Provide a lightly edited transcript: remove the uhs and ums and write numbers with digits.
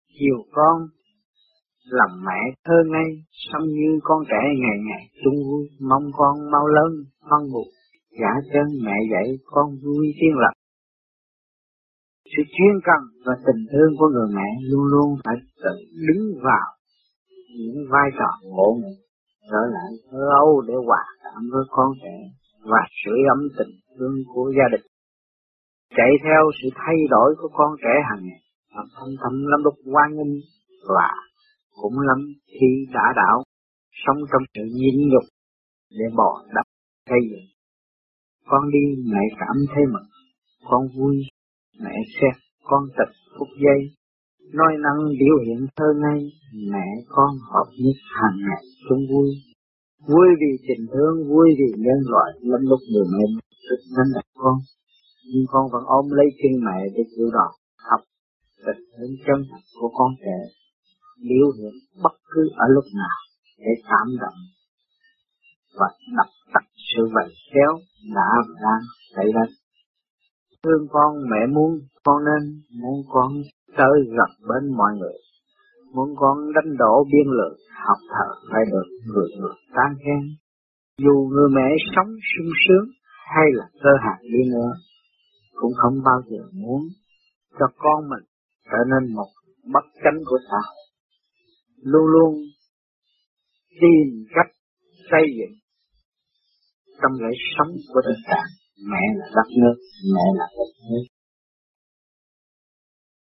chiều con. Lòng mẹ thơ ngây, sống như con trẻ ngày ngày chung vui, mong con mau lớn, hoang buồn, giả chân mẹ dạy con vui tiếng lập. Sự chuyên cần và tình thương của người mẹ luôn luôn phải tự đứng vào những vai trò ngộ nghĩnh, trở lại thơ âu để hòa cảm với con trẻ và sưởi ấm tình thương của gia đình. Chạy theo sự thay đổi của con trẻ hàng ngày, thâm thâm lắm lúc hoan nghênh và cũng lắm khi đã đảo, sống trong sự nhịn nhục để bò đắp xây dựng. Con đi mẹ cảm thấy mừng, con vui mẹ xét con tịch phút giây, nói năng biểu hiện thơ ngây, mẹ con hợp nhất hàng ngày chung vui. Vui vì tình thương, vui vì nhân loại, lắm lúc người mẹ rất đánh đập con, nhưng con vẫn ôm lấy chân mẹ để chịu đòn, học tình thương chân thật của con trẻ, biểu hiện bất cứ ở lúc nào để cảm động và đập tắt sự vầy kéo đã và đang xảy ra. Thương con mẹ muốn con tới gần bên mọi người, muốn con đánh đổ biên lược, học thờ phải được người người tán khen. Dù người mẹ sống sung sướng hay là cơ hạt đi nữa, cũng không bao giờ muốn cho con mình trở nên một bất chánh của xã hội. Luôn luôn tìm cách xây dựng trong lễ sống của tất cả. Mẹ là đất nước, mẹ là đất nước,